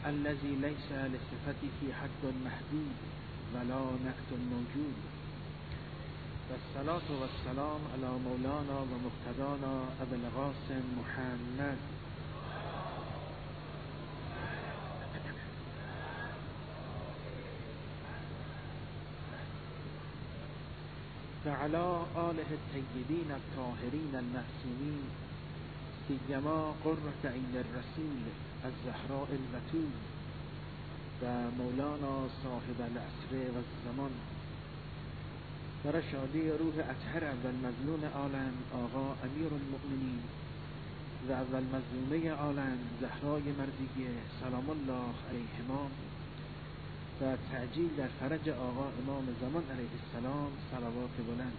الذي ليس لصفته حد محدود ولا نقد موجود، والصلاة والسلام على مولانا و مقتدانا ابو القاسم محمد و علی آله الطیبین الطاهرین المعصومین، سیما قرة عین الرسول الزهراء البتول و مولانا صاحب العصر و الزمان، در شادی روح اطهر اول مظلوم عالم آقا امیر المؤمنین و اول مظلومه عالم زهرای مرضیه سلام الله علیهما، و تعجیل در فرج آقا امام زمان علیه السلام صلوات بلند.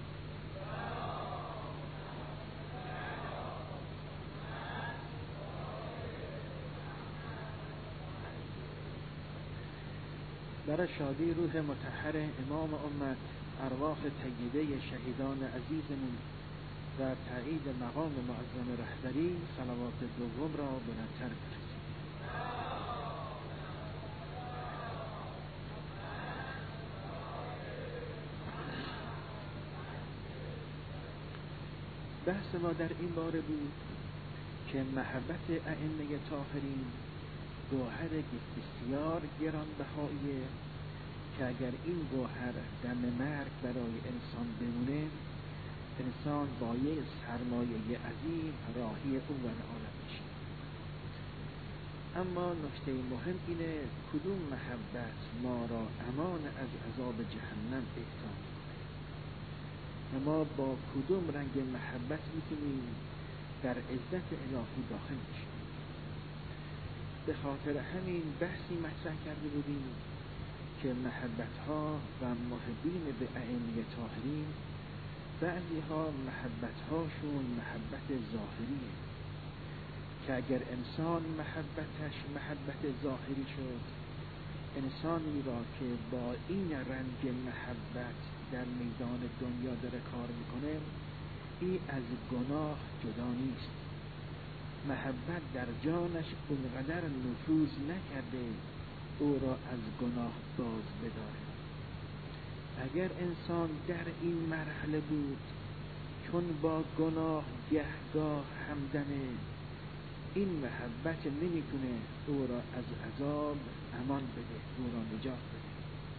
برای شادی روح مطهر امام امت، ارواح طیبه شهیدان عزیزمون و تایید مقام معظم رهبری صلوات دوم را بلندتر بفرستید. بحث ما در این باره بود که محبت ائمه طاهرین گوهر بسیار گرانبهاییه که اگر این گوهر دم مرگ برای انسان بمونه، انسان با یک سرمایه عظیم راهی اول عالم میشه. اما نکته مهم اینه کدوم محبت ما را امان از عذاب جهنم اعطا میکنه و ما با کدوم رنگ محبت میتونیم در عزت الهی داخل بشیم. به خاطر همین بحثی مطرح کرده بودیم که محبت‌ها و محبین به ائمه طاهرین، بعضی‌ها محبت‌هاشون محبت ظاهریه که اگر انسان محبتش محبت ظاهری شد، انسانی را که با این رنگ محبت در میدان دنیا داره کار میکنه، این از گناه جدا نیست. محبت در جانش اونقدر نفوذ نکرده او را از گناه باز بداره. اگر انسان در این مرحله بود، چون با گناه گهگاه همدمه، این محبت نمیتونه او را از عذاب امان بده، او را نجات بده.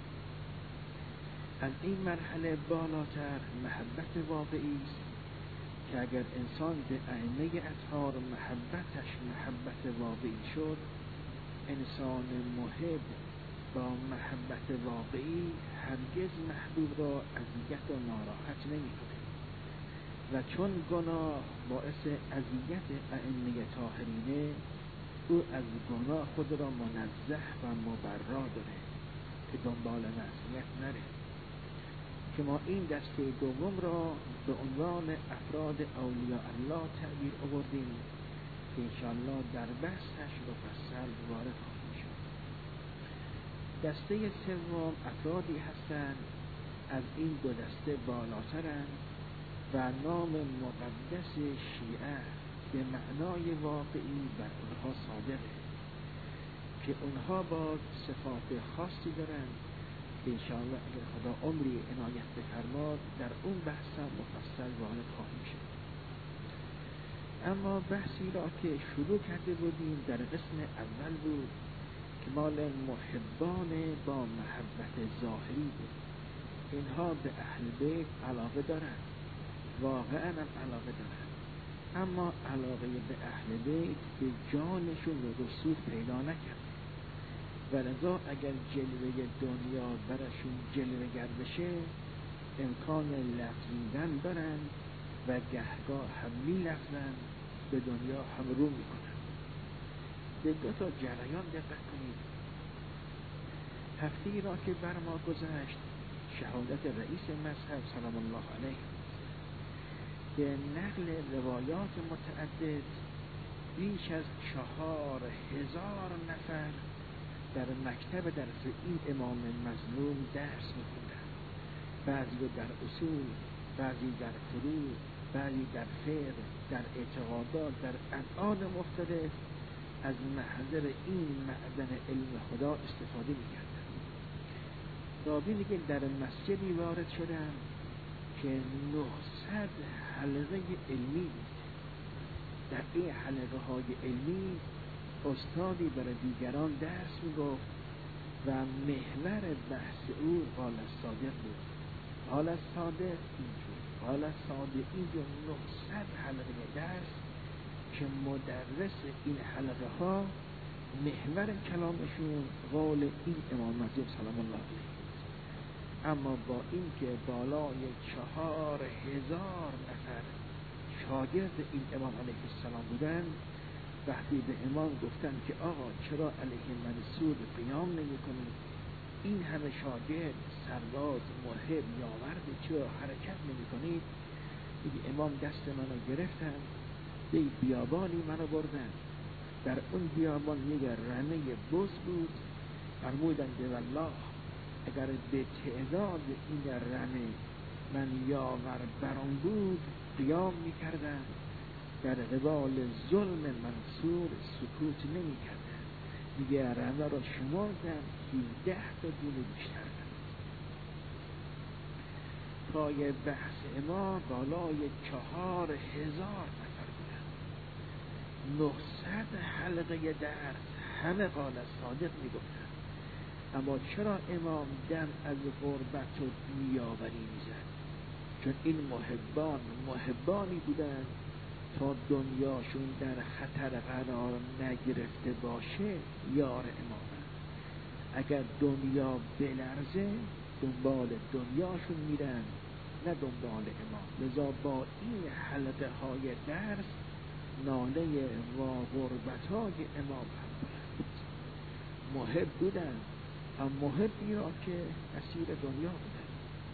از این مرحله بالاتر محبت واقعی است که اگر انسان به ائمه اطهار محبتش محبت واقعی شد، انسان محب با محبت واقعی هرگز محبوب را اذیت و ناراحت نمی‌کنه و چون گناه باعث اذیت ائمه طاهرینه، او از گناه خود را منزه و مبرا داره که دنبال معصیت نره. که ما این دسته دوم را به عنوان افراد اولیاء الله تعبیر آوردیم که انشاءالله در بحثش مفصل وارد خواهیم شد. دسته سوم افرادی هستند از این دو دسته بالاترند و نام مقدس شیعه به معنای واقعی بر اونها صادقه که اونها با صفات خاصی دارند که انشاءالله اگر خدا عمری عنایت بفرماد در اون بحث مفصل وارد خواهیم شد. اما بحثی را که شروع کرده بودیم در قسم اول بود که مال محبان با محبت ظاهری بود. اینها به اهل بیت علاقه دارند، واقعا هم علاقه دارند، اما علاقه به اهل بیت به جانشون رسوخ پیدا نکرده و لذا اگر جلوه دنیا برشون جلوه گر بشه امکان لغزیدن دارند و گهگاه هم می‌لغزند، به دنیا هم رو میکنند. به دو تا جریان دقت کنید. هفته‌ای را که بر ما گذشت شهادت رئیس مذهب سلام الله علیه به نقل روایات متعدد بیش از 4000 نفر در مکتب درس این امام مظلوم درس می‌خوندند. بعضی در اصول، بعضی در فروع، بعضی در فقه، در اعتقادات، در ابعاد مختلف از محضر این معدن علم خدا استفاده میکردن. راوی میگه در مسجدی وارد شدم که 900 حلقه علمی بود. در این حلقه های علمی استادی برای دیگران درس میگفت و محور بحث او قال الصادق بود. قال الصادق اینجور، قال الصادق اینجور، 900 حلقه درس که مدرس این حلقه ها محور کلامشون قول این امام مسجد سلام الله علیه. اما با این که بالای 4000 نفر شاگرد این امام علیه السلام بودن، وقتی به امام گفتن که آقا چرا علیه منصور قیام نمی کنید؟ این همه شاگرد، سرباز، محب، یاورد، چرا حرکت نمی کنید؟ امام دست منو گرفتن، به بیابانی منو بردن. در اون بیابان یک رمه بز بود. فرمودن به والله اگر به تعداد این رمه من یاور بران بود قیام میکردن، در قبال ظلم منصور سکوت نمیکردن. میگه رمه را شمردن 17 تا دونه بیشتر. پای بحث ما بالای 4000 نفر بودن. 900 حلقه درس همه قال الصادق میگفتن. اما چرا امام دم از غربت و بیاوری میزد؟ چون این محبانی بودن تا دنیاشون در خطر قرار نگرفته باشه یار امامن. اگر دنیا بلرزه دنبال دنیاشون میرن نه دنبال امام. لذا با این حلقه های درس ناله و غربت های امام هم بلند. محب بودن، اما محبی را که اسیر دنیا بودن.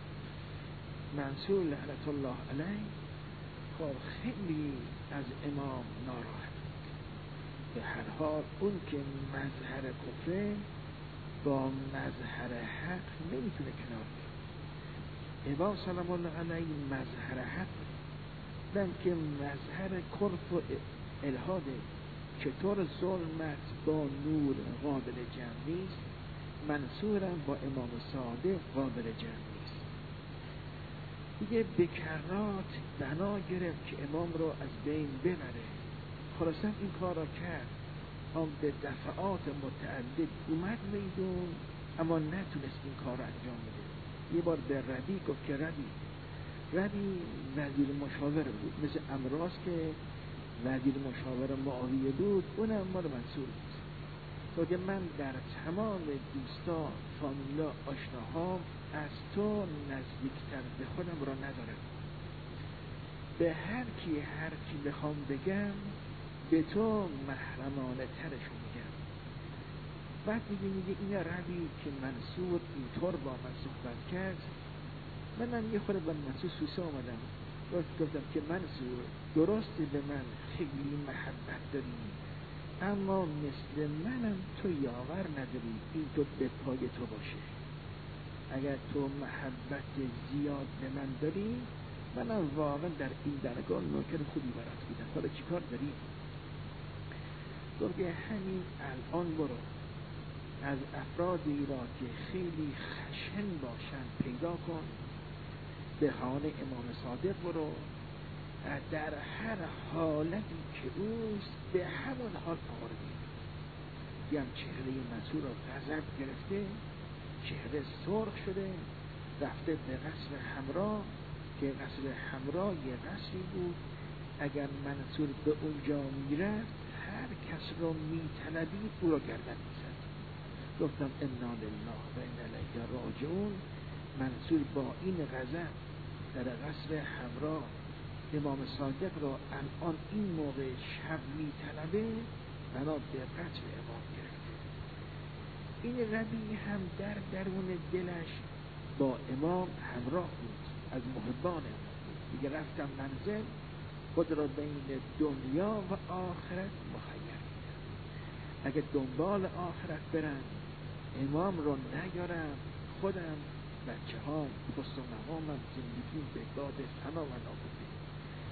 منصور لعنت الله علیه خب خیلی از امام ناراحت بود. به هر حال اون که مظهر کفر با مظهر حق نمیتونه کنار بیاد. امام سلام الله علیه مظهر حق بود، که مظهر کفر و الحاده. چطور ظلمت با نور قابل جمع نیست، منصورم با امام صادق قابل جمع نیست. دیگه بکرات بنا گرفت که امام رو از بین ببره. خلاصا این کار را کرد. هم به دفعات متعدد اومد میدون اما نتونست این کار را انجام بده. یه بار به ربی گفت که ربی وزیر مشاور بود، مثل امراض که وزیر مشاور معاویه بود، اونم مال منصور بود. که من در تمام دوستان، فامیلا، آشناهام از تو نزدیکتر به خودم را ندارم. به هر کی بخوام بگم به تو محرمانه ترشو میگم. بعد میگه این ربی که منصور اینطور با من صحبت کرد، منم یه خورده با منصور سوسه آمدم. گفتم که منصور درسته به من خیلی محبت داری، اما مثل منم تو یاور نداری، این تو به پای تو باشه. اگر تو محبت زیاد به من داری، منم واقعا در این درگاه نوکر خوبی برات بودم، حالا چی کار داری؟ گفت همین الان برو از افرادی را که خیلی خشن باشن پیدا کن، به خانه امام صادق برو، در هر حالتی که اوست به همون حال آوردی. دیدم چهره منصور را غضب گرفته، چهره سرخ شده، رفته به قصر حمرا که قصر حمرا یه قصری بود. اگر منصور به اونجا میرفت هر کس رو میطلبید او را گردن میزد. گفتم انا لله و انا الیه راجعون. منصور با این غضب در قصر حمرا امام صادق را الان این موقع شب میطلبه، بنا به قتل امام گرفته. این ربی هم در درون دلش با امام همراه بود، از محبان امام بود. دیگه رفتم منزل، خود را بین دنیا و آخرت مخیر کردم. اگه دنبال آخرت برم، امام رو نیارم، خودم، بچه ها، حسن و مقامم، زندگی به باد فنا و نابودی.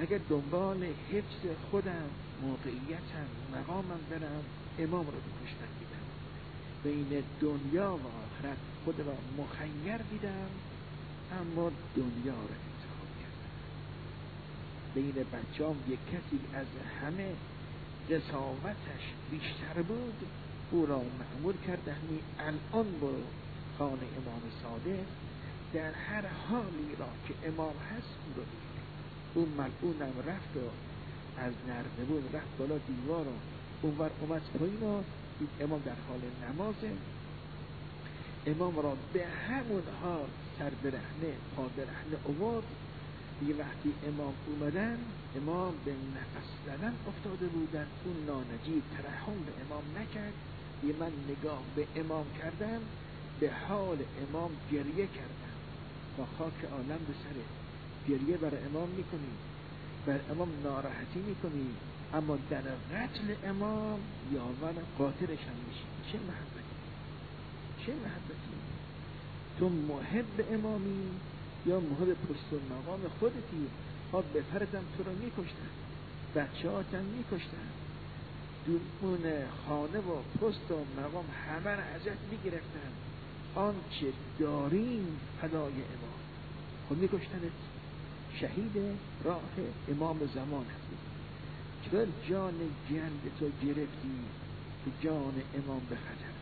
اگر دنبال حفظ خودم، موقعیتم، مقامم برم، امام رو به کشتن میدم. بین دنیا و آخرت خود را مخیر دیدم، اما دنیا را انتخاب کردم. بین بچه‌ام یک کسی از همه قساوتش بیشتر بود، او را مأمور کردمی الان برو خانه امام صادق، در هر حالی را که امام هست او رو بگیر. اون ملعونم رفت و از نردبون رفت بالا دیوار و اونور اومد پایین و دید امام در حال نمازه. امام را به همون حال سر برهنه پا برهنه آورد. یه وقتی امام اومدن، امام به نفس زدن افتاده بودن، اون نانجیب ترحم به امام نکرد. یه من نگاه به امام کردم، به حال امام گریه کردم. با خاک عالم به سره گریه برای امام میکنی، بر امام ناراحتی میکنی، اما در قتل امام یاور قاتلش هم میشی. چه محبتی، چه محبتی! تو محب امامی یا محب پست و مقام خودتی؟ ها بپردم تو رو میکشتن، بچه هاتم میکشتن، دون خانه و پست و مقام همه را ازت میگرفتن، آنچه داریم فدای امام. خود میکشتنت، شهید راه امام زمان هستی. چرا جان گند تو گرفتی که جان امام به خطر؟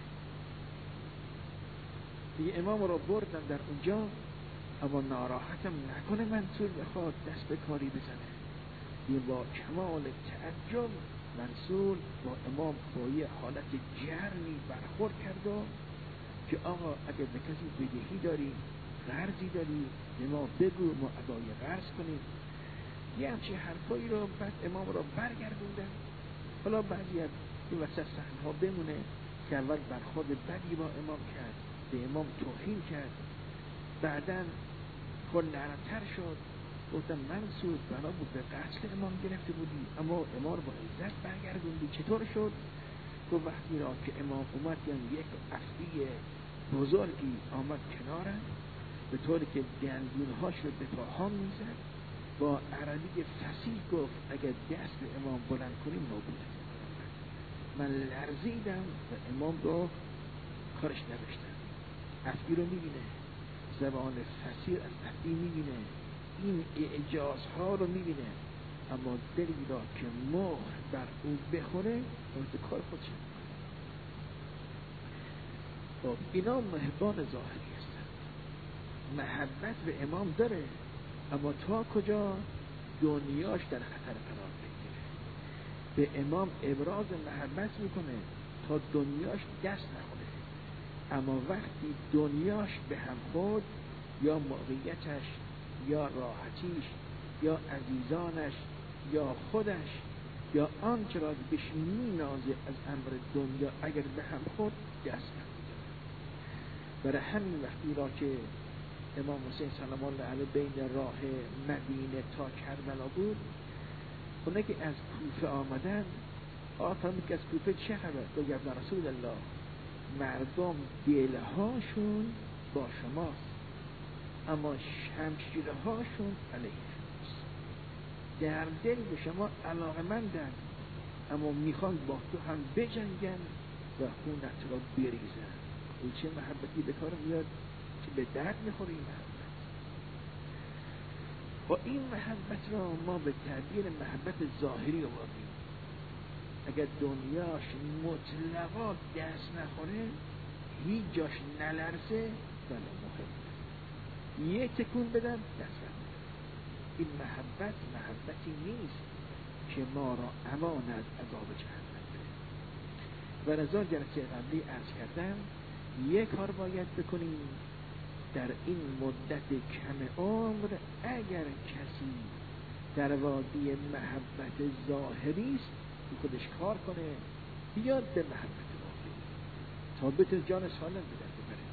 دیگه امام رو بردن در اونجا، اما ناراحتم نکنه منصور بخواد دست به کاری بزنه. دیگه با کمال تعجب منصور با امام با یه حالت گرمی برخورد کرد و که آقا اگر به کسی بدهی داری، قرضی داری، به ما بگو، ما ادای قرض کنیم. یه همچین حرفایی رو بعد امام رو برگردوندن. حالا بعضی از این وسط صحنه‌ها بمونه که اول برخورد بدی با امام کرد، به امام توهین کرد، بعداً خود نرمتر شد. گفتم منصور بنا بود به قتل امام گرفته بودی، اما امام با عزت برگردوندی، چطور شد؟ گفت وقتی را که امام اومد، یعنی یک افعی بزرگی آمد کنارم، به طوری که دندونهاش رو به پاهام میزد، با عربی فصیح گفت اگر دست به امام بلند کنیم نابودت میکنم. من لرزیدم و امام رو کارش نداشتم. افعی رو میبینه، زبان فصیح از افعی میبینه، این اعجازها رو میبینه، اما دلی را که مهر بر او بخوره اون کار خودش میکنه. خب اینا محبان ظاهری هستن، محبت به امام داره، اما تا کجا دنیاش در خطر قرار بگیره. به امام ابراز محبت میکنه تا دنیاش دست نخوره، اما وقتی دنیاش به هم خورد، یا موقعیتش، یا راحتیش، یا عزیزانش، یا خودش، یا آنچه را بهش مینازه از امر دنیا اگر به هم خورد، دست نمی‌زنه. برای همین وقتی را که امام حسین سلام الله علیه بین راه مدینه تا کربلا بود، اونه که از کوفه آمدن، فرمود که از کوفه چه خبر؟ گفت یا رسول الله، مردم دلهاشون با شماست، اما شمشیرهاشون علیه شماست. در دل به شما علاقه‌مندن، اما میخوان با تو هم بجنگن و خونت را بریزن. این چه محبتی به کار میاد که به درد میخوره این محبت. و این محبت را ما به تعبیر محبت ظاهری آوردیم. اگر دنیاش مطلقا دست نخوره، هیچ جاش نلرزه، بله محبت یه تکون بدن دست نخوره. این محبت محبتی نیست که ما را امان از عذاب جهنم بده. و رضا جلسه قبلی عرض کردم یک کار باید بکنیم در این مدت کم عمر. اگر کسی در وادی محبت ظاهری است، خودش کار کنه بیاد به محبت واقعی تا بتونه جان سالم به در ببره.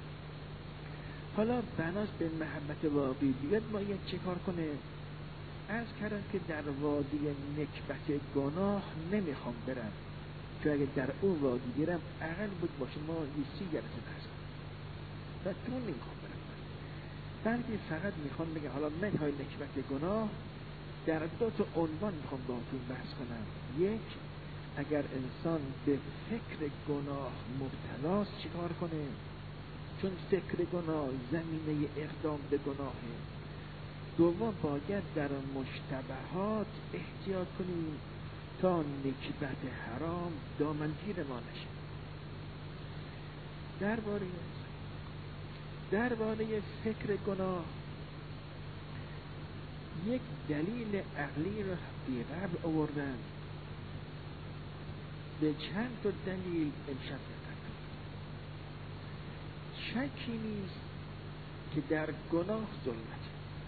حالا بناس به محبت واقعی بیاد باید چه کار کنه؟ عرض کردم که در وادی نکبت گناه نمیخوام برم، که اگر در اون وادی برم اقل بود باشه ما یه 30 جلسه بحث کنیم و تو نمیخوام برم، بلکه فقط میخوام بگم حالا منهای نکبت گناه در 2 عنوان میخوام باهاتون بحث کنم. یک، اگر انسان به فکر گناه مبتلاست چیکار کنه؟ چون فکر گناه زمینه اقدام به گناهه. دوم، باید در مشتبهات احتیاط کنیم تا نکبت حرام دامنگیر ما نشه. درباره فکر گناه یک دلیل عقلی رو بی قبل آوردن. به چند تا دلیل امشب دقت کنید. شکی نیست که در گناه ظلمت.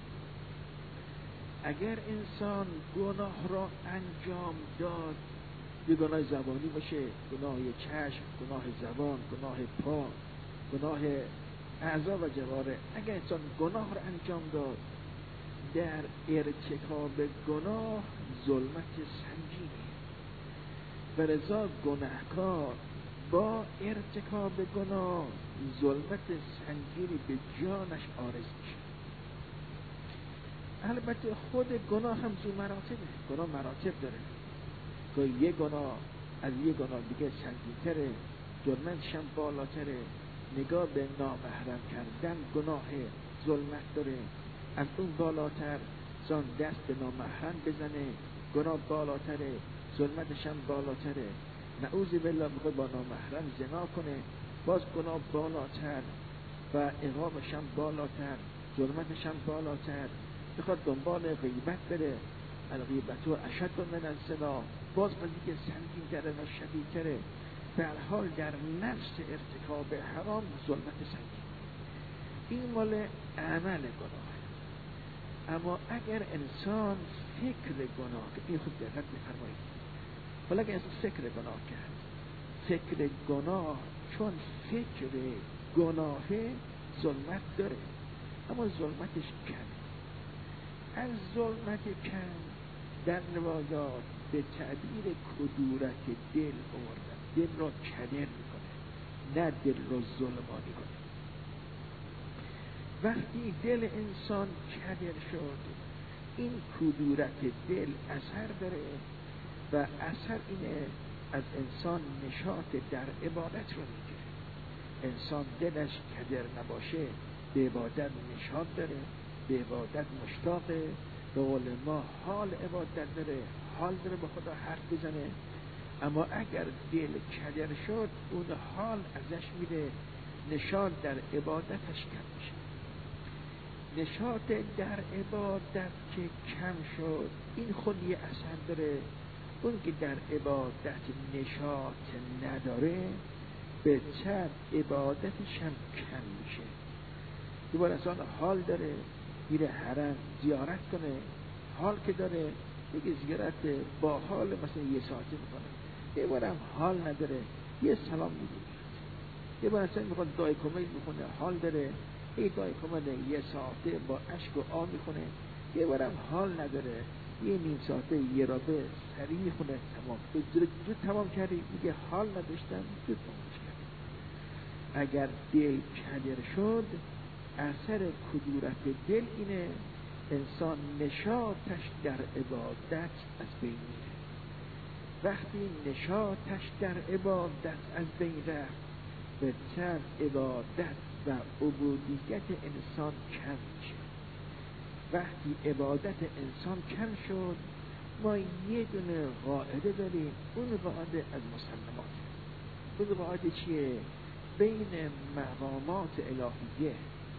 اگر انسان گناه را انجام داد، یه گناه زبانی باشه، گناه چشم، گناه زبان، گناه پا، گناه اعضا و جوارح، اگر انسان گناه را انجام داد، در ارتکاب گناه ظلمت سنگینی و لذا گناهکار با ارتکاب گناه ظلمت سنگینی به جانش عارض میشه. البته خود گناه هم ذو مراتبه، گناه مراتب داره. گاهی یه گناه از یه گناه دیگه سنگین‌تره، جرمش هم بالاتره. نگاه به نامحرم کردن گناه ظلمت داره، از اون بالاتر زان دست به نامحرم بزنه گناه بالاتره، ظلمتش هم بالاتره. نعوذ بالله بخواد با نامحرم زنا کنه، باز گناه بالاتر و عقابش هم بالاتر، ظلمتش هم بالاتر. بخواد دنبال غیبت بره، الغیبت و اشد من الزنا، باز دیگه سنگین تره و شدید تره. به هر حال در نفس ارتکاب حرام ظلمت سنگین. این مال عمل گناه. اما اگر انسان فکر گناه، این خود دقت بفرمایید، ولی اگر انسان فکر گناه کرد، فکر گناه چون فکر گناه ظلمت داره، اما ظلمتش کم. از ظلمت کم در روایات به تعبیر کدورت دل آوردن. دل را کدر میکنه، نه دل را ظلمانی کنه. وقتی دل انسان کدر شد، این کدورت دل اثر داره و اثر اینه از انسان نشاط در عبادت رو میگیره. انسان دلش کدر نباشه به عبادت نشاط داره، به عبادت مشتاقه، به قول ما حال عبادت داره، حال داره با خدا حرف بزنه. اما اگر دل کدر شد، اون حال ازش میره، نشاط در عبادتش کم میشه. نشاط در عبادت که کم شد، این خود یه اثر داره. اون که در عبادت نشاط نداره، به چند عبادتش هم کم میشه. دوباره انسان حال داره میره حرم زیارت کنه، حال که داره دیگه زیارت با حال مثلا یه ساعتی میکنه. یه بارم حال نداره یه سلام میگه. یه بار اصلا میخواد دعای کمیل میخونه، حال داره یه دعای کمیل یه ساعته با اشک و آب میخونه. یه بارم حال نداره یه نیم ساعته یه رابه سریع میخونه، تمام زود تمام کردی. میگه حال نداشتم، زود تمامش کردی. اگر دل کدر شد، اثر کدورت دل اینه انسان نشاطش در عبادت از بین میره. وقتی نشاطش در عبادت از بین رفت، به چند عبادت و عبودیت انسان کم میشه. وقتی عبادت انسان کم شد، ما یه دونه قاعده داریم، اون قاعده از مسلمات. اون قاعده چیه؟ بین مقامات الهیه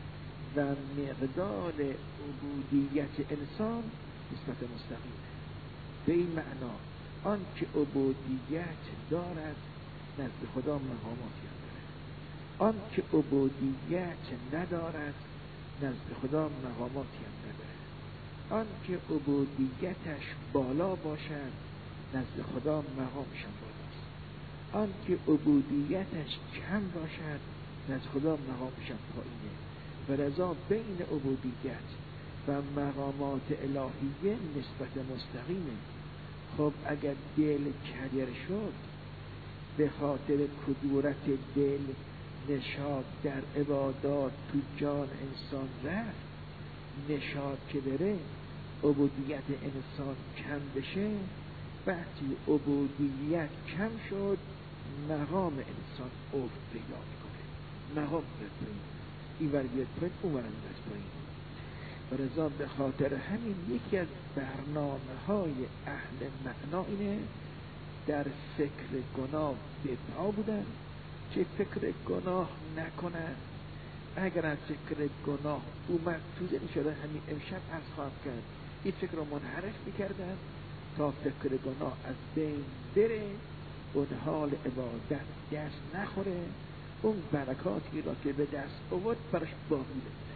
و مقدار عبودیت انسان نسبت مستقیمه. به این معنا آن که عبودیت دارد نزد خدا مقاماتی داره، آن که عبودیت ندارد نزد خدا مقاماتی نداره. آن که عبودیتش بالا باشد نزد خدا مقامش بالاست، آن که عبودیتش کم باشد نزد خدا مقامش پایینه. و لذا بین عبودیت و مقامات الهیه نسبت مستقیمه. خب اگر دل کدر شد، به خاطر کدورت دل نشاط در عبادات تو جان انسان رفت. نشاط که بره، عبودیت انسان کم بشه، وقتی عبودیت کم شد مقام انسان افت پیدا میکنه، مقام بیاد پایین، این ور بیاد پایین، اون ور بیاد پایین. و رضا به خاطر همین یکی از برنامه‌های اهل معنا اینه در فکر گناه به پا بودن که فکر گناه نکنن. اگر از فکر گناه اومد تو ذهن شده، همین امشب از خواب کرد این فکر رو منحرف میکردن تا فکر گناه از بین بره، اون حال عبادت دست نخوره، اون برکاتی را که به دست آورد برش باقی بمونه.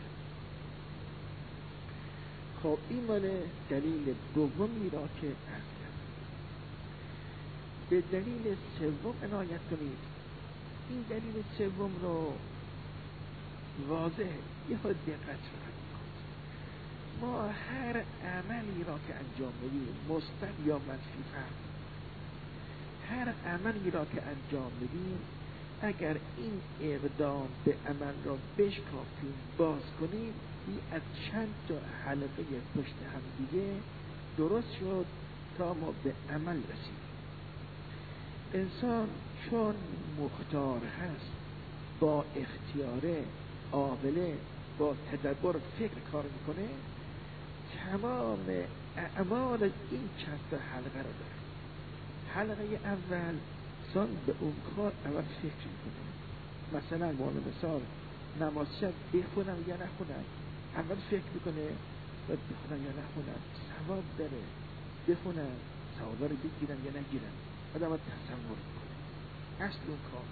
خب این ماله دلیل دومی را که عرض کردم. به دلیل سوم عنایت کنید. این دلیل سوم رو واضح یه خود دقت کنید. ما هر عملی را که انجام بدیم، مثبت یا منفی فرق، هر عملی را که انجام بدیم اگر این اقدام به عمل را بشکافیم، باز کنیم، این از چند تا حلقه پشت هم دیگه درست شد تا ما به عمل رسیدیم. انسان چون مختار هست، با اختیاره، عاقله، با تدبر فکر کار میکنه، تمام اعمال این چند تا حلقه رو داره. حلقه اول انسان به اون کار اول فکر میکنه. مثلا مورد مثال نماز شب بخونم یا نخونم، اول فکر میکنه بخونم یا نخونم، ثواب داره، بخونم ثواب رو بگیرم یا نگیرم، آدم تصور میکنه. اصل اون کار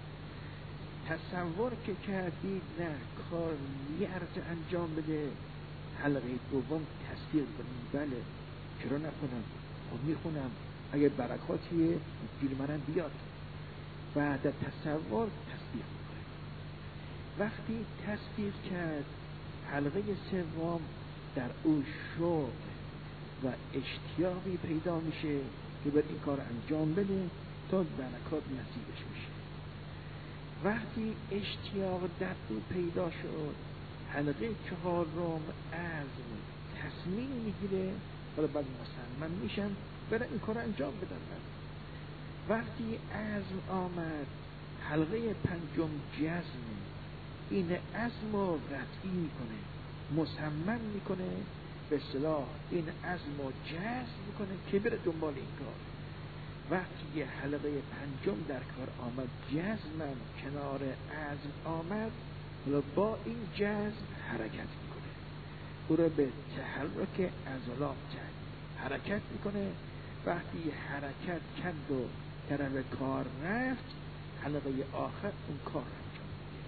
تصور که کردید نه کار میارزه انجام بده، حلقه دوم تصدیق کنیم، بله چرا نخونم، خب میخونم، اگر برکاتیه گیر منم بیاد. بعد تصور تصدیق میکنه. وقتی تصدیق کرد، حلقه سوم در او شوق و اشتیاقی پیدا میشه که بر این کار انجام بده تا برکات نصیبش میشه. وقتی اشتیاق در او پیدا شد، حلقه چهارم عزم تصمیم میگیره، حالا بعد مصمم میشم برای این کار انجام بدم. وقتی عزم آمد، حلقه پنجم جزم، این عزم رو قطعی میکنه، مصمم میکنه، به اصطلاح این عزم رو جزم میکنه که بره دنبال این کار. وقتی یه حلقه پنجم در کار آمد، جزمم کنار عزم آمد، حالا با این جزم حرکت میکنه، او رو به تحرک عضلات حرکت میکنه. وقتی حرکت کرد و طرف کار رفت، حلقه آخر اون کار انجام میده.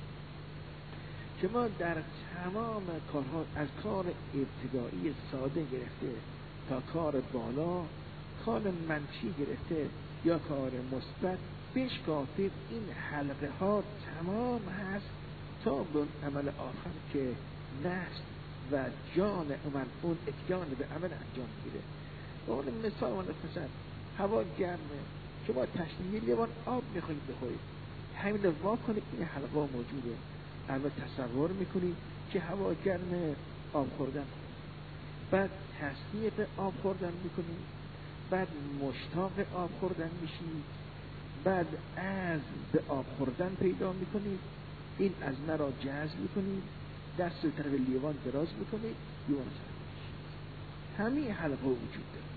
که ما در تمام کارها، از کار ابتدایی ساده گرفته تا کار بالا، کار منفی گرفته یا کار مثبت، بشکافید این حلقه ها تمام هست تا به اون عمل آخر که نفس و جان اون اتیان به عمل انجام میگیره. به اون مثال منفسد، هوا گرمه، شما تشنیه یه لیوان آب میخواید بخورید، همین رو وا کنید، این حلقه موجوده. اول تصور میکنید که هوا گرمه، آب خوردن، بعد تصنیه به آب خوردن میکنید، بعد مشتاق آب خوردن میشید، بعد عزم به آب خوردن پیدا میکنید، این عزم را جذب میکنید، دست به طرف لیوان دراز میکنید، لیوان سر میشید. همین حلقه وجود داره.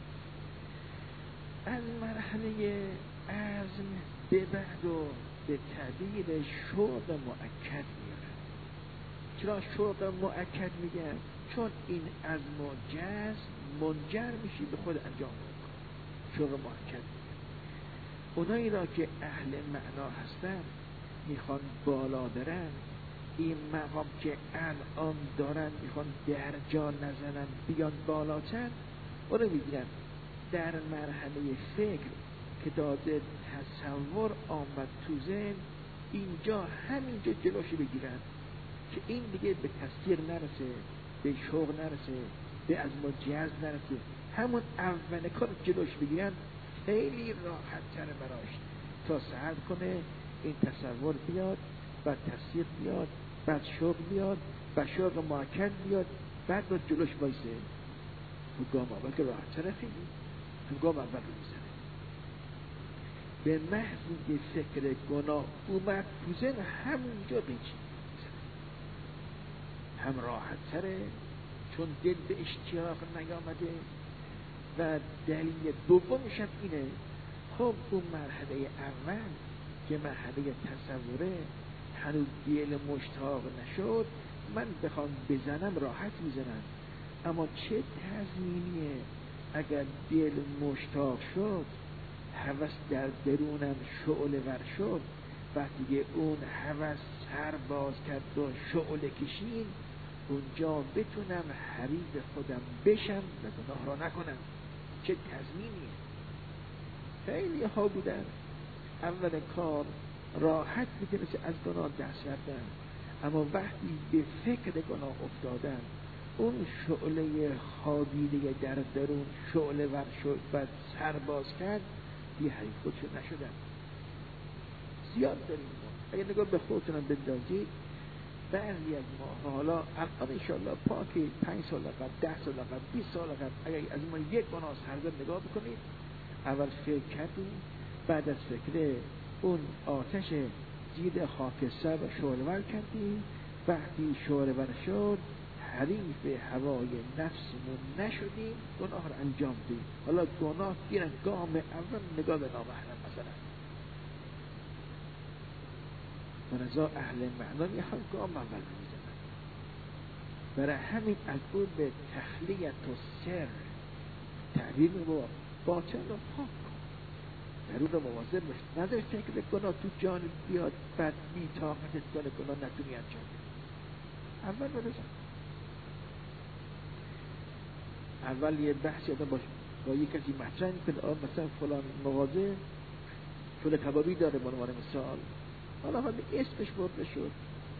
از مرحله عزم به بعد و به تعبیر شوق مؤکد میارن. چرا شوق مؤکد میگن؟ چون این عزم و جزم منجر میشی به خود انجام بکن. شوق مؤکد میگن. اونایی را که اهل معنا هستن، میخوان بالا برن، این مقام که الان دارن میخوان در جا نزنن بیان بالاتر، اونو میگن در مرحله فکر که داده تصور آمد تو ذهن، اینجا همینجا جلوشی بگیرن که این دیگه به تصدیق نرسه، به شوق نرسه، به عزم و جزم نرسه، همون اول کار جلوش بگیرن، خیلی راحت تر براش تا سعی کنه این تصور بیاد، بعد تصدیق بیاد، بعد شوق بیاد، بعد شوق مؤکد بیاد، بعد با جلوش وایسه تو گام اول که راحت تره، خیلی تو گام اول رو میزنه. به محض اینکه فکر گناه اومد تو ذهن، همونجا قیچی میزنه. هم راحت تره چون دل به اشتیاق نیامده، و دلیل دومش هم اینه خب اون مرحله اول که مرحله تصوره هنوز دل مشتاق نشد، من بخوام بزنم راحت میزنم، اما چه تضمینیه اگر دل مشتاق شد، هوس در درونم شعله ور شد، وقتی که اون هوس سر باز کرد و شعله کشید، اونجا بتونم حریف خودم بشم و گناه را نکنم. چه تضمینیه؟ خیلی ها بودن اول کار راحت میتونست از گناه دست بردن، اما وقتی به فکر گناه افتادن، اون شعله خوابیده در درون شعله ور شد و سر باز کرد، بی حریف خودشون نشدن. زیاد داریم ما. اگر نگاه به خودتونم بندازید، بعضی از ما حالا الان انشاءالله پاکی 5 سال قبل، 10 سال قبل، 20 سال قبل، اگر از ما یک گناه سرزد نگاه بکنید، اول فکر کردیم، بعد از فکر اون آتش زیر خاکستر و شعله‌ور کردیم، وقتی شعله‌ور شد حریف هوای نفسمون نشدیم، گناه رو انجام دیم. حالا گناه گیرن گام اول نگاه به نامحرم مثلا، ونزا اهل معنا میخوان گام اول میزنن. برای همین از اون به تخلیت و سر تعبیر با باطن رو پاک کن، درون رو مواظب باش، نداری فکر گناه تو جان بیاد بعد بی طاقتت کنه گناه نتونی انجام بدی. اول بزن. اول یه بحثی آدم با یک کسی مطرح میکنه، مثلا فلان مغازه شده کبابی داره به عنوان مثال، حالا اسمش برده شد،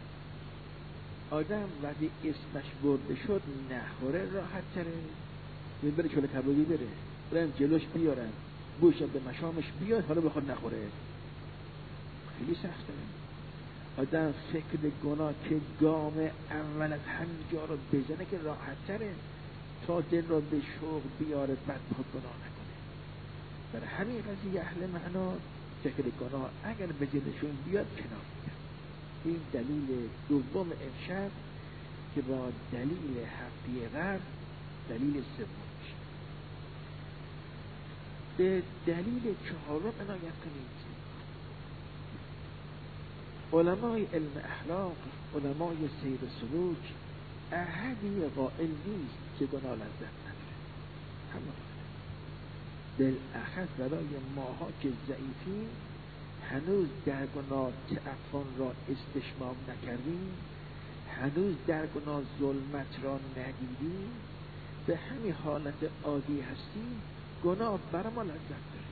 آدم وقتی اسمش برده شد نخوره راحت تره، بره شده کبابی بره، برم جلوش بیارن بوشم به مشامش بیاد، حالا بخواد نخوره، خیلی سخته. آدم فکر گناه که گام اول از همینجا رو بزنه که راحت تره، تا دل رو به شوق بیاره بعد خود گناه نکنه. برای همین قضیه اهل معنا فکر گناه اگر به دلشون بیاد کنار میگن. این دلیل دوم امشب که با دلیل هفته قبل دلیل سوم میشه. به دلیل چهارم عنایت کنید. علمای علم اخلاق، علمای سیر سلوک، احدی قائل نیست که گناه لذت نداره. همه بالاخص برای ماها که ضعیفیم، هنوز در گناه تعفن را استشمام نکردیم، هنوز در گناه ظلمت را ندیدیم، به همین حالت عادی هستیم، گناه بر ما لذت داره.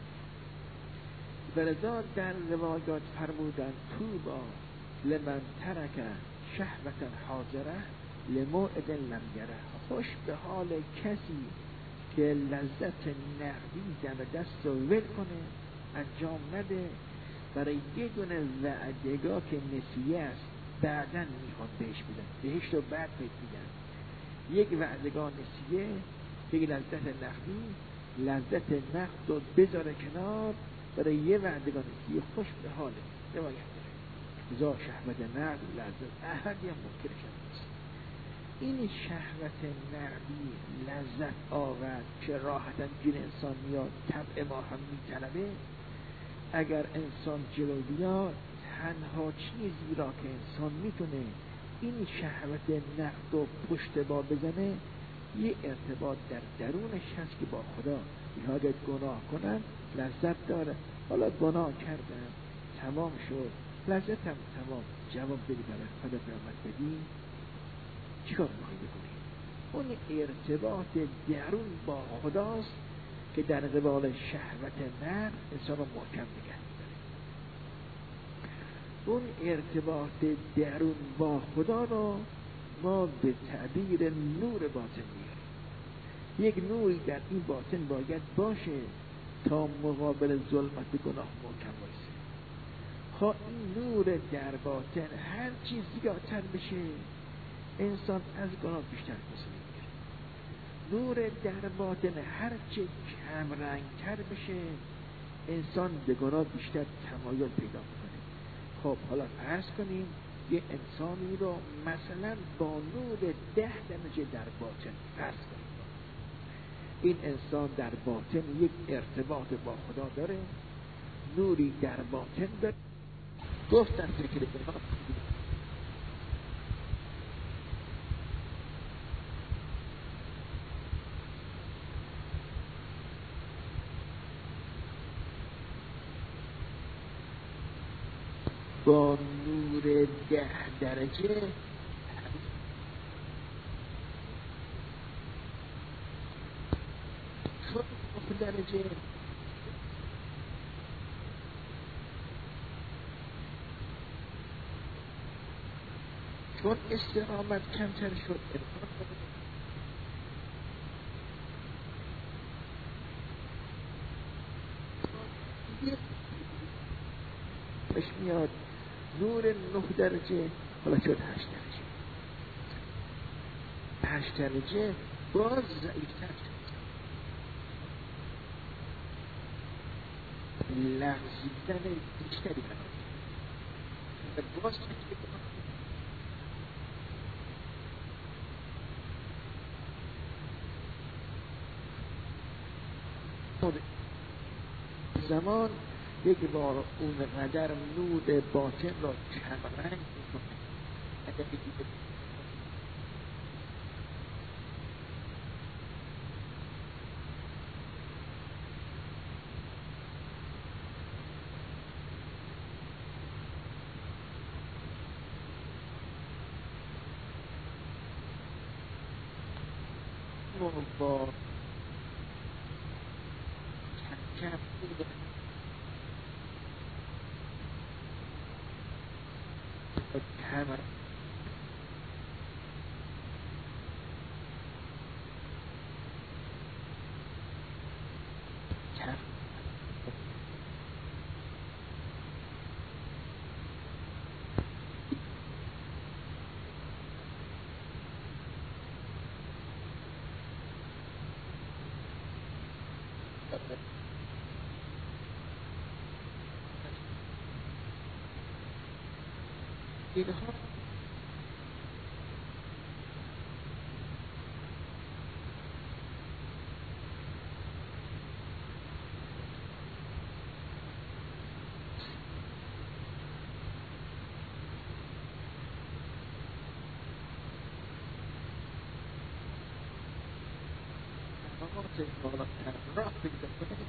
ولذا در روایات فرمودن توبا لمن ترک شهوة حاضره لموعد لم یره. خوش به حال کسی که لذت نقدی دم دست رو ول کنه، انجام نده، برای یه دونه وعدگاه که نسیه است، بعداً میخواد بهش بدن، بهش رو بعد بهت میدن. یک وعدگاه نسیه، یک لذت نقدی، لذت نقد رو بذاره کنار، برای یه وعدگاه نسیه خوش به حاله. روایت داره ازا شهوت نقد لذت احدی هم ممکنش نیست. این شهوت نقدی لذت آور که راحتاً جن انسان میاد، طبع ما هم میطلبه، اگر انسان جلو بیاد، تنها چیزی را که انسان میتونه این شهوت نقد و پشت با بزنه، یه ارتباط در درونش هست که با خدا. اینها اگر گناه کنن لذت داره، حالا گناه کردن تمام شد، لذت هم تمام، جواب بدی برای خدا قیامت بدی، چیکار میخوایی بکنی؟ اون ارتباط درون با خداست که در قبال شهوت نقد انسان رو محکم نگه می‌داره. اون ارتباط درون با خدا رو ما به تعبیر نور باطن میاریم. یک نوری در این باطن باید باشه تا مقابل ظلمت گناه محکم بایسته. خب این نور در باطن هر چیز زیادتر بشه، انسان از گناه بیشتر گسیل میکنه. نور در باطن هر چه کم رنگ تر بشه انسان به گناه بیشتر تمایل پیدا میکنه. خب حالا عرض کنیم یه انسانی رو مثلا با نور 10 درجه در باطن فرض کنیم، این انسان در باطن یک ارتباط با خدا داره، نوری در باطن داره. گفتن فکر گناه با نور 10 درجه چون 9 درجه چون استقامت کمتر شد بهش میاد نور 9 درجه حالا شد 8 درجه. 8 درجه باز ضعیفتر شد، لغزیدن بیشتری برای باز زمان یک بار اون قدر نور باطن را کم رنگ میکنه. اگر دیگه با کم کم اینها راه پیدا کنه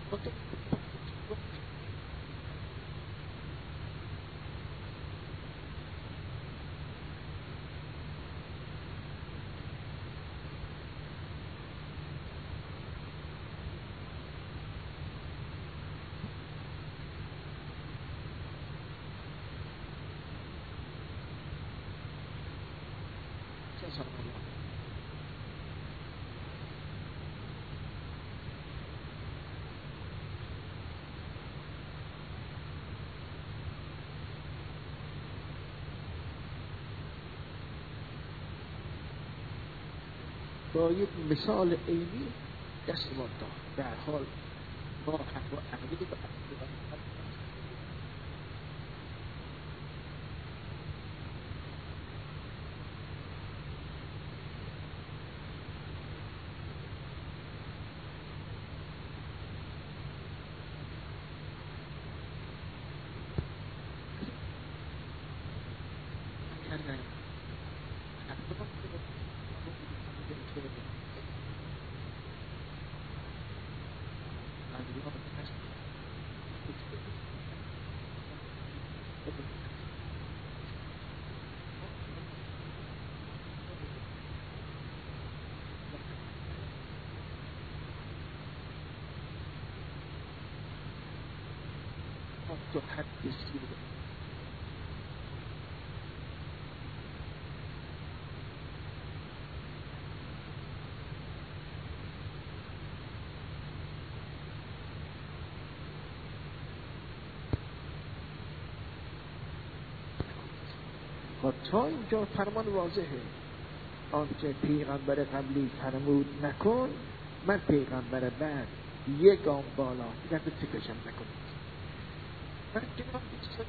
با یک مثال عینی دستمان داد. در حال ما حق و عقلی و تحدث تا اینجا فرمان واضحه. آنچه پیغمبر قبلی فرمود نکن، من پیغمبر بعد یک گام بالا دست تکشم نکنید. من جناب دوستان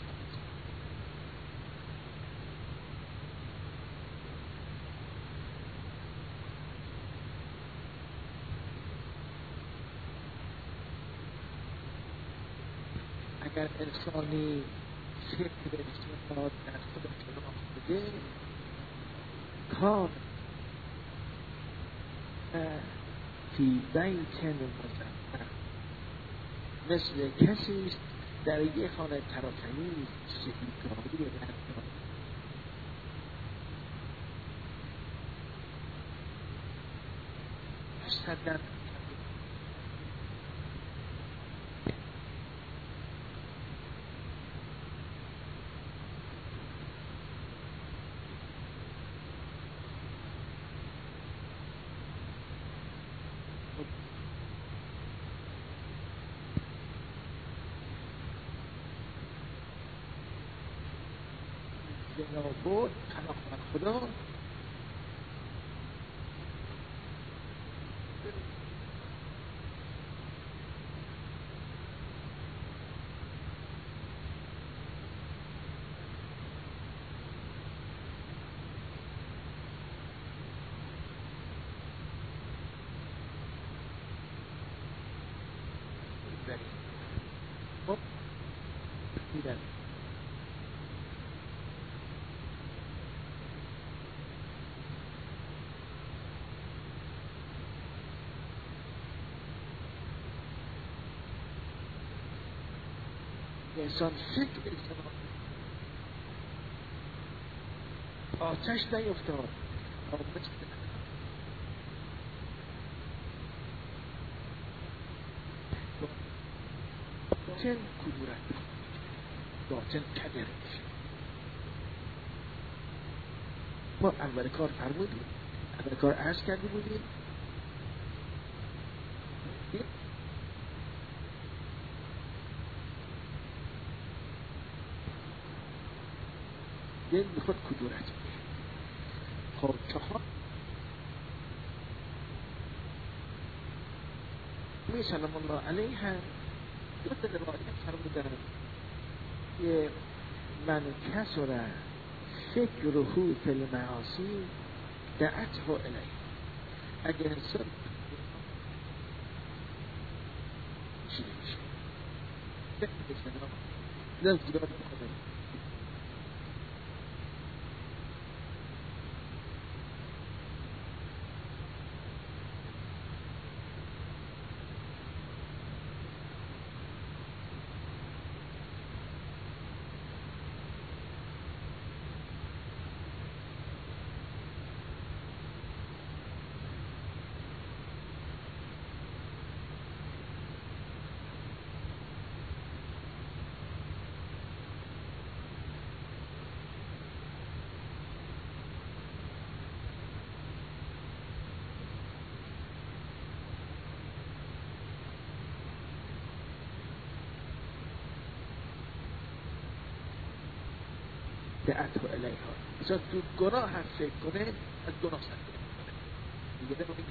اگر انسانی فکر استعداد در خودش راه بده، کان فی بیت مزخرف، مثل کسی است در یک خانه تراتمیز سفیدکاری رنگارنگ. صدر بود خلاف خدا دیدن. انسان فکر انسان آتش نیفتاد، آتش باطن کدورت، باطن کدر. ما اول کار فرمودیم، اول کار عرض کرده بودیم دل میخواد کدورت. خب چهار می سلام الله علیه هم دو تا روایت فرمودن که من کسر فکره فی المعاصی دعته الیه. اگر انسان چی میشه فکر بزنم نه زیاد بکنم دعته الیها. مثلا تو گناه هم فکر کنه از گناه سر کنه دیگه نمیگه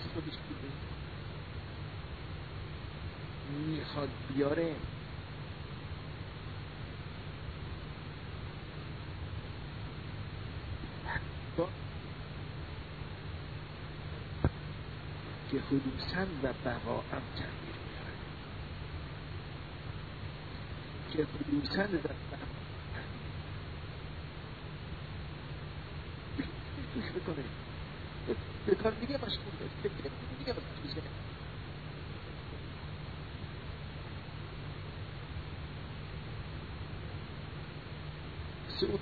دست خودش بوده، میخواد بیاره که حدوثاً و بقاءً تغییر میاره، که حدوثاً و بقاءً توش بکنه، به کار دیگه مشغول باشه، فکر دیگه بکنه. سعود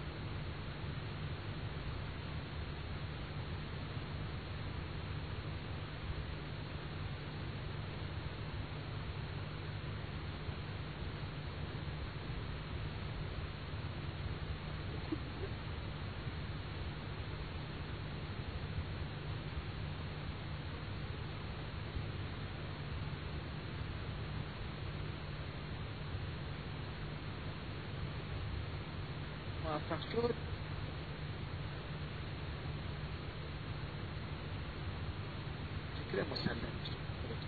موفق شد، فکر مسلم میشه.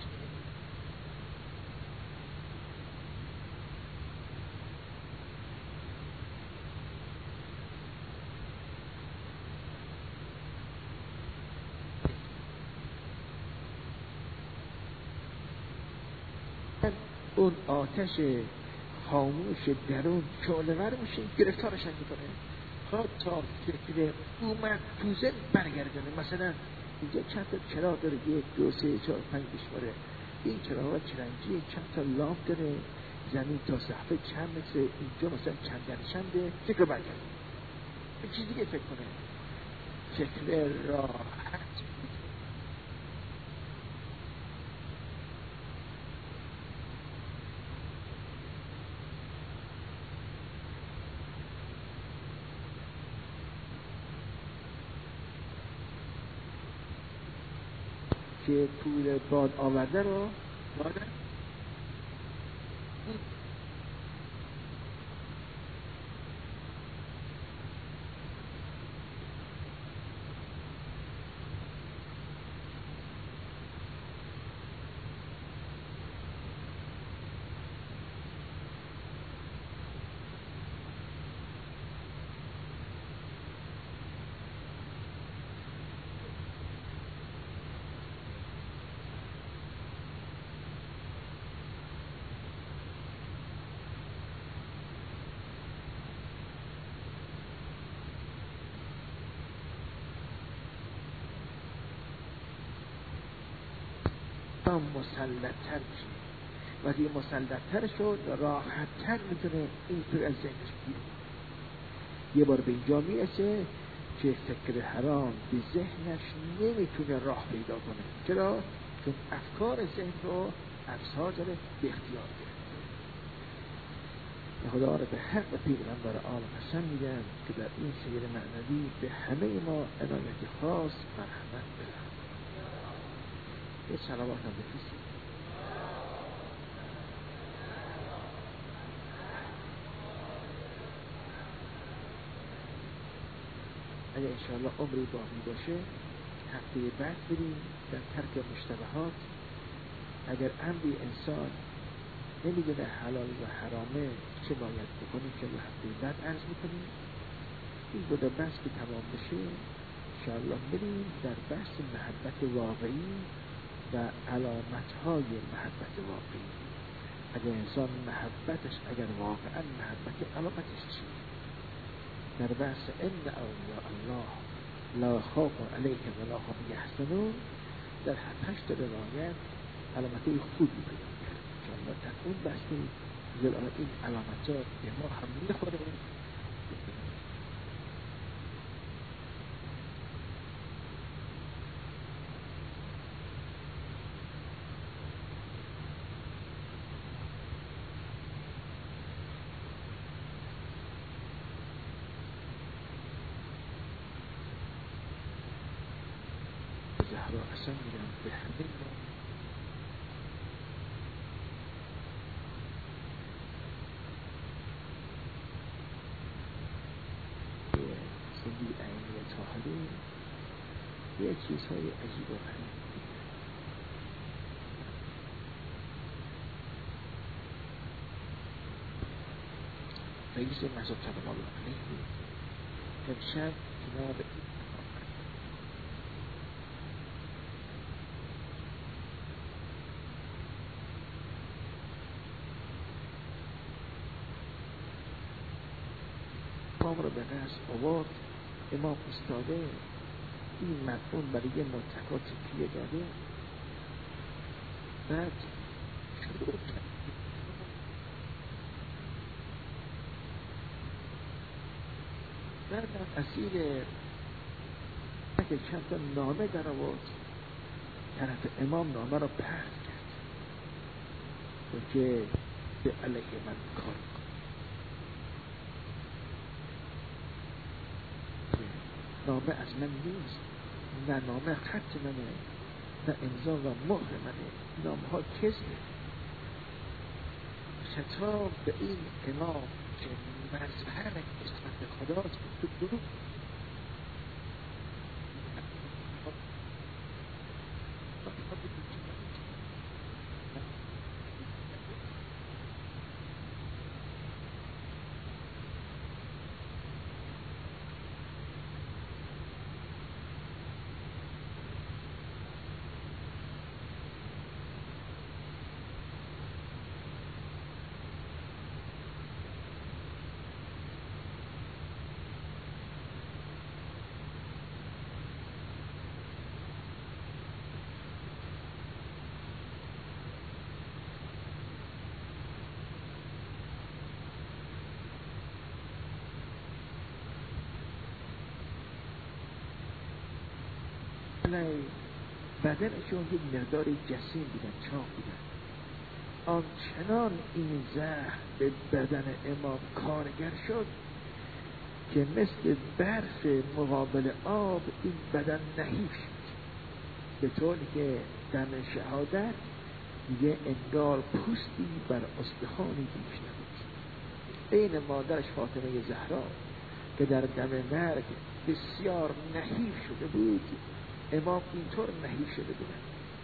اون آتش خاموش درون شعله‌ور میشه، گرفتارش میکنه تا فکر اومد تو ذهن برگردونه. مثلا اینجا چند تا چراغ داره، 1 2 3 4 5 بشماره، این چراغ چرنجی چند تا لامپ داره، زمین تا سقف چند متر، اینجا مثلا چند درصده، فکر برگردونه، به چیز دیگه فکر کنه، فکر راحت که پول باد آورده رو مادر مسلط‌تر میشه، وقتی مسلط‌تر شد راحت‌تر میتونه این تو از ذهنش بیرون. یه بار به اینجا میرسه که فکر حرام به ذهنش نمیتونه راه پیدا کنه. چرا؟ چون افکار ذهن رو افسار داره، به اختیار گرفته. خدا را به حق پیغمبر آل قسم میگم که در این سیر معنوی به همه ما عنایت خاص مرحمت بفرمایید. یه صلوات هم بفرستید. اگر انشاءالله عمری باقی باشه هفته بعد بریم در ترک مشتبهات. اگر امری انسان نمیدونه حلال و حرامه چه باید بکنیم که هفته بعد عرض میکنیم. این بوده بحث که تمام بشه انشاءالله بریم در بحث محبت واقعی و علامتهای محبت واقعی. اگر انسان محبتش اگر واقعا محبت علامتش چیه؟ در بحث ان اولیاء الله لا خوف علیهم ولا هم یحزنون در 8 روایت علامتهای خوبی بیان کرد. انشاءالله در اون بحث این علامتها به ما هم میخوره. زهرا اصلا میگم به همه ما سیدی ائمه طاهرین یه چیزهای عجیب و غریب رئیس مذهب سلام الله علیه امشب کنار امام رو به دست آورد. امام استاده، این مدفون برای یه متکا تکیه داده، بعد شروع کرد بعد از اسیر که چند تا نامه در آورد طرف امام نامه رو پرد کرد که به علیه من کار کن. نامه از من نیست، نه نامه خط منه، نه امضا و مهر منه، نامه ها کذبه. خطاب به این امام که مظهر قسمت خداست تو دروغ بدنشون یک مقدار جسیم بودن، چاق بودن. آنچنان این زهر به بدن امام کارگر شد که مثل برف مقابل آب این بدن نحیف شد، به طوری که دم شهادت دیگه انگار پوستی بر استخوانی بیش نبود. این مادرش فاطمه زهرا که در دم مرگ بسیار نحیف شده بود، امام اینطور نحیف شده بودن.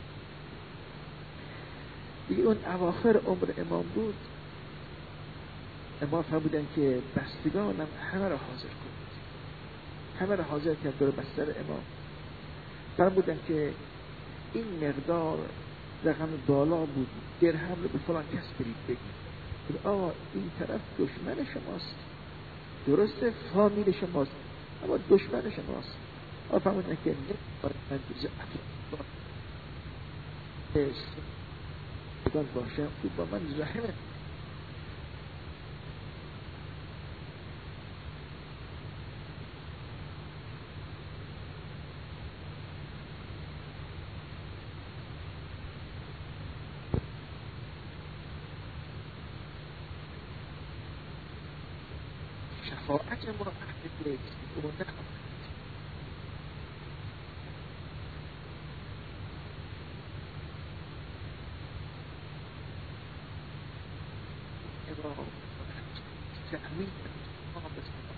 دیگه اون اواخر عمر امام بود، امام فرمودن که بستگانم همه را حاضر کنید. همه را حاضر کرد دور بستر امام. فرمودن که این مقدار رقم بالا بود، درهم رو به فلان کس برید بگید. آقا این طرف دشمن شماست، درسته فامیل شماست اما دشمن شماست. فرمودن که نمی‌باید من جزء اطراف بگان باشم او با من رحمه. شفاعت ما اهل بیت او نخواهد. امام تأمین امام بسیار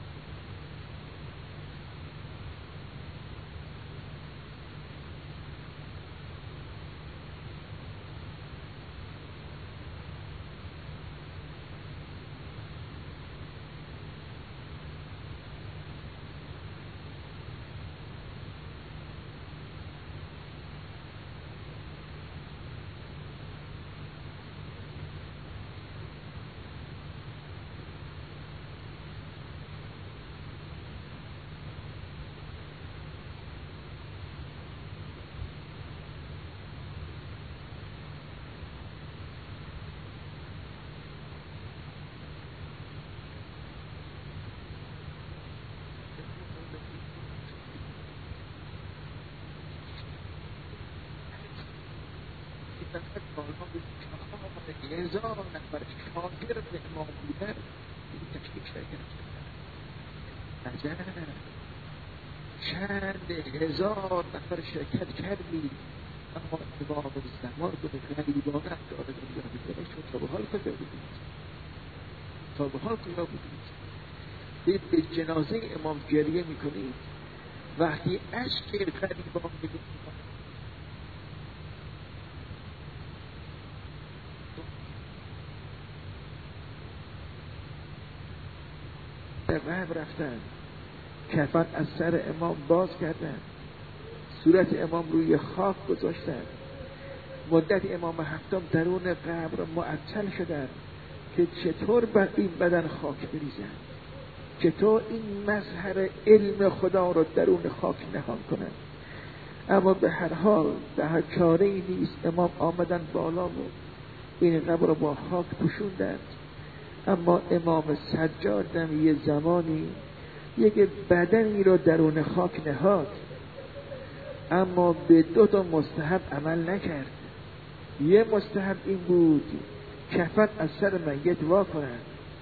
هزار نفر شاگرد امام بودن این تشکیل شرکت کردن. چند هزار نفر شرکت کردی، اما امام زمان به غریبانت داره دنیا بگیره. چون تا به حال کجا بودید؟ تا به حال کجا بودید؟ به جنازه امام گریه میکنید وقتی اشک غریبان بگید به قبر رفتن، کفن از سر امام باز کردن، صورت امام روی خاک گذاشتن. مدت امام هفتم درون قبر معطل شدن که چطور بر این بدن خاک بریزن، چطور این مظهر علم خدا رو درون خاک نهان کنن. اما به هر حال به هر چاره‌ای نیست، امام آمدن بالا و این قبر رو با خاک پوشوندند. اما امام سجاد هم یه زمانی یک بدنی رو درون خاک نهاد، اما به 2 مستحب عمل نکرد. یه مستحب این بود کفن از سر میت وا کنند،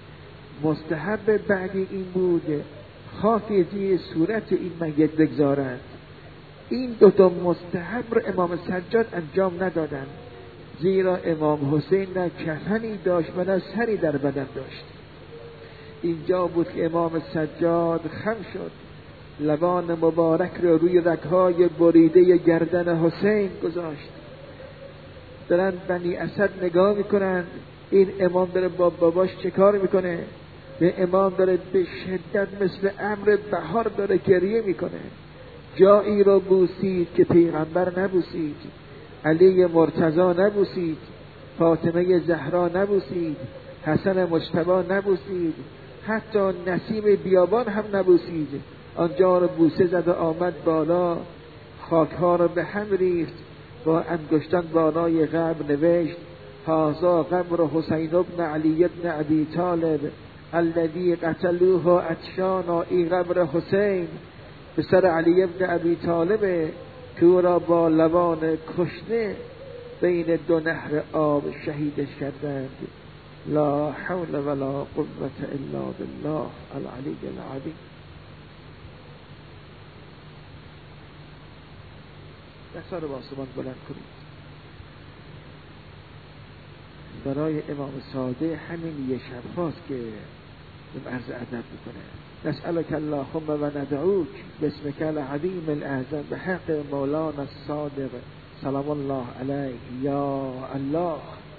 مستحب بعدی این بود خاک زیر صورت این میت بگذارند. این 2 مستحب رو امام سجاد انجام ندادند، زیرا امام حسین نه کفنی داشت و نه سری در بدن داشت. اینجا بود که امام سجاد خم شد، لبان مبارک رو روی رگ‌های بریده گردن حسین گذاشت. دارن بنی اسد نگاه میکنن، این امام داره با باباش چه کار میکنه؟ به امام داره به شدت مثل امر بهار داره گریه میکنه. جایی رو بوسید که پیغمبر نبوسید، علی مرتضی نبوسید، فاطمه زهرا نبوسید، حسن مجتبی نبوسید، حتی نسیم بیابان هم نبوسید. آنجا رو بوسه زد و آمد بالا، خاکها رو به هم ریخت، با انگشتان بالای قبر نوشت هذا قبر حسین ابن علی ابن ابی طالب الذی قتلوه عطشانا. این قبر حسین پسر علی ابن ابی طالبه که او را با لبان کشته بین 2 نهر آب شهیدش کردند. لا حول ولا قوة الا بالله العلی العظیم. دستا رو با آسمان بلند کنید. برای امام ساده همین یه شب خواست که این عرض ادب بکنه. نسألك اللهم و ندعوک باسمک العظیم الاعظم بحق مولانا الصادق سلام الله علیه یا الله.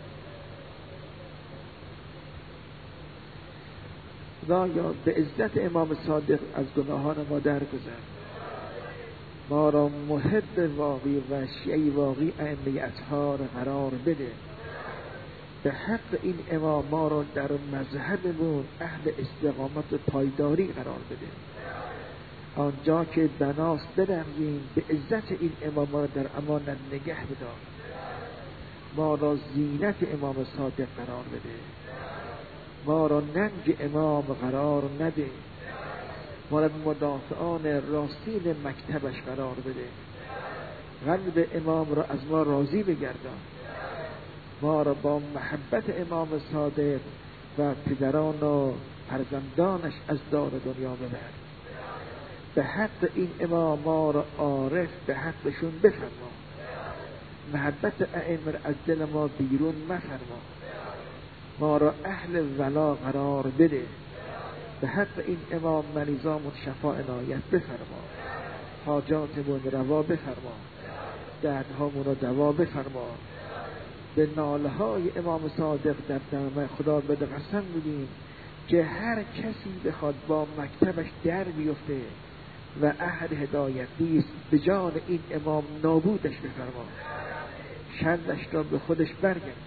خدایا به عزت امام صادق از گناهان ما درگذر، ما را محب واقعی و شیعه واقعی ائمه اطهار قرار بده. به حق این امام ما را در مذهبمون اهل استقامت و پایداری قرار بده. آنجا که بناست بدرزیم، به عزت این امام ما را در امانت نگه بدار. ما را زینت امام صادق قرار بده، ما را ننج امام قرار نده، ما را مدافعان راستین مکتبش قرار بده. قلب امام را از ما راضی بگردان، ما را با محبت امام صادق و پدران و فرزندانش از دار دنیا ببر. به حق این امام ما را عارف به حقشون بفرما، محبت ائمه از دل ما بیرون مفرما، ما را اهل ولا قرار بده. به حق این امام مریضامون شفا عنایت بفرما، حاجاتمون روا بفرما، دردهامون را دوا بفرما. به ناله های امام صادق در دم خدا بده قسم میدیم که هر کسی بخواد با مکتبش در بیفته و اهل هدایت نیست، به جان این امام نابودش بفرما، شرش را به خودش برگرد.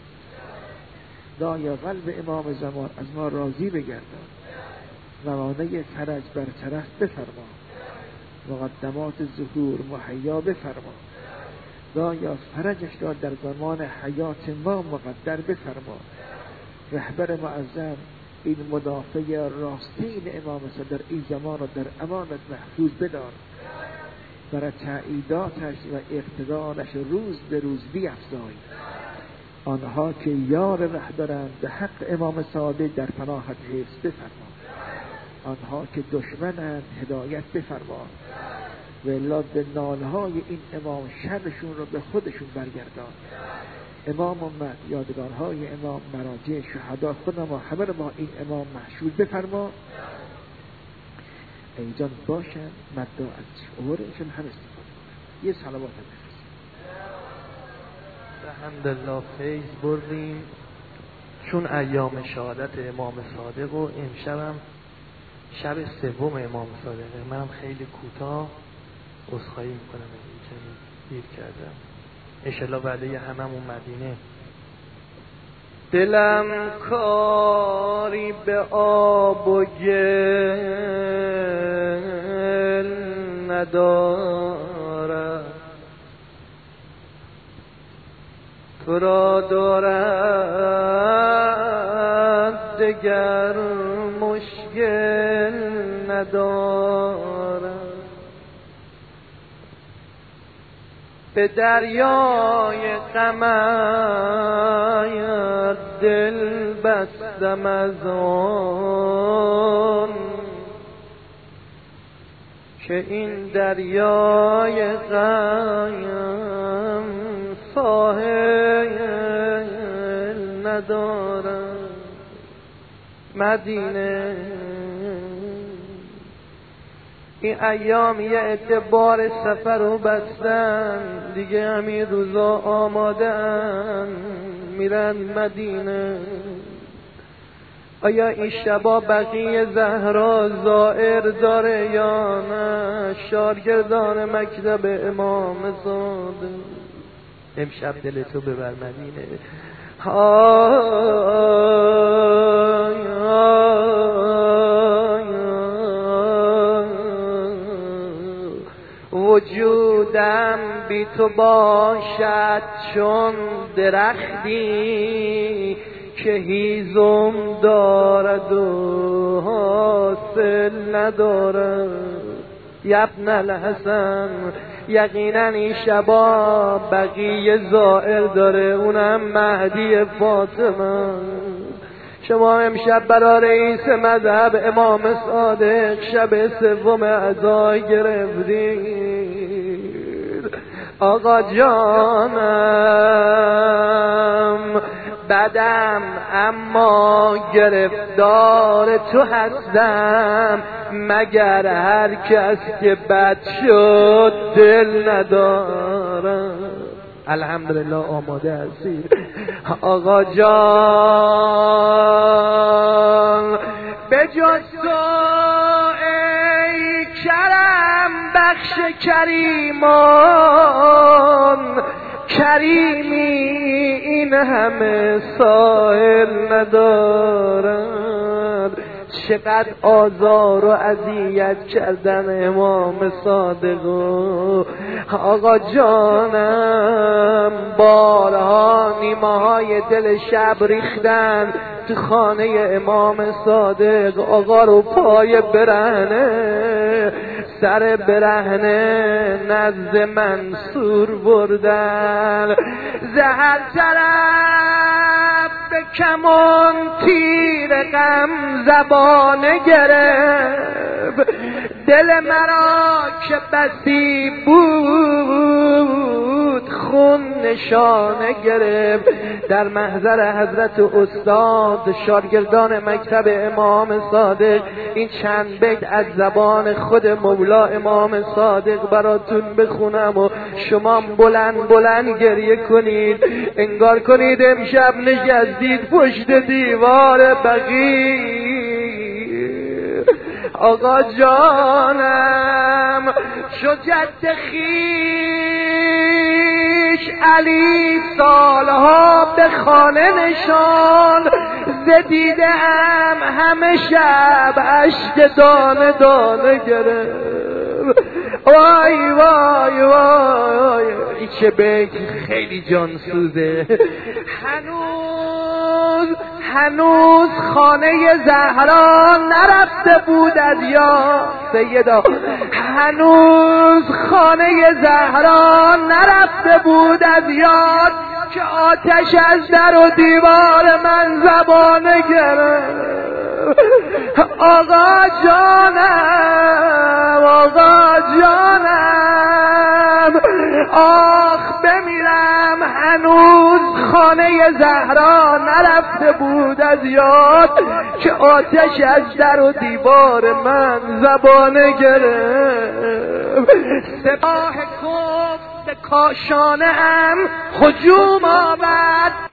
خدایا قلب امام زمان از ما راضی بگردان، موانع فرج برطرف بفرما، مقدمات ظهور مهیا بفرما. خدایا فرجش را در زمان حیات ما مقدر بفرما. رهبر معظم این مدافع راستین امام صدر این زمان را در امانت محفوظ بدار، برای تأییداتش و اقتدارش روز به روز بیفزای. آنها که یار رهبرند به حق امام صادق در پناهت حفظ بفرما، آنها که دشمنند هدایت بفرما. و الا به نالهای این امام شرشون رو به خودشون برگردان. امام اومد، یادگارهای امام، مراجع شهدا، خود ما همه رو با این امام محشور بفرما. اینجا باشن مدعا از شعورشون هم استفاده کنن. یه صلوات بفرست. الحمدلله فیض بردیم چون ایام شهادت امام صادق و امشبم شب سوم امام صادقه. منم خیلی کوتاه عذرخواهی میکنم اگه کمی دیر کردم. انشالله بعده هممون مدینه. دلم کاری به آب و گل ندارد، تو را دارد دگر مشکل ندارد. به دریای غمت دل بستم از آن که این دریای غم ساحل ندارد. مدینه این ایام یه اعتبار سفر رو بستن دیگه، همین روزا آمادن میرن مدینه. آیا این شبا بقیه زهرا زائر داره یا نه؟ شاگردان مکتب امام صادق امشب دلتو ببر مدینه. وجودم بی تو باشد چون درختی که هیزم دارد و حاصل ندارد. ابن الحسن یقینا این شبا بقیه زائر داره، اونم مهدی فاطمه. شما امشب برای رئیس مذهب امام صادق شب سوم عزا گرفتید. آقا جانم بدم اما گرفتار تو هستم، مگر هر کس که بد شد دل ندارم. الحمدلله آماده هستی آقا جان. به جز تو ای کرم بخش کریمان، کریمی این همه سائل ندارد. چقدر آزار و اذیت کردن امام صادق. آقا جانم بارها نیمه های دل شب ریختن تو خانه امام صادق. آقا رو پای برهنه سر برهنه نزد منصور بردن. زهر طرف به کمان تیر غم زبانه گرفت، دل مرا که بسی بود خون نشانه گرفت. در محضر حضرت استاد شاگردان مکتب امام صادق این چند بیت از زبان خود مولا امام صادق براتون بخونم و شما بلند بلند گریه کنید، انگار کنید امشب نشستید پشت دیوار بقیع. آقا جانم شو جد خیش علی سالها به خانه نشان، زدیدم همه شب اشک دانه دانه گرفت. وای وای وای این چه بیت خیلی جانسوزه. هنوز خانه زهرا نرفته بود از یاد سیدا، هنوز خانه زهرا نرفته بود از یاد که آتش از در و دیوار من زبانه گرفت. آقا جانم آقا جانم آخ بمیرم، هنوز خانه زهرا نرفته بود از یاد که آتش از در و دیوار من زبانه گرفت. سپاه کفر به کاشانه ام هجوم آورد،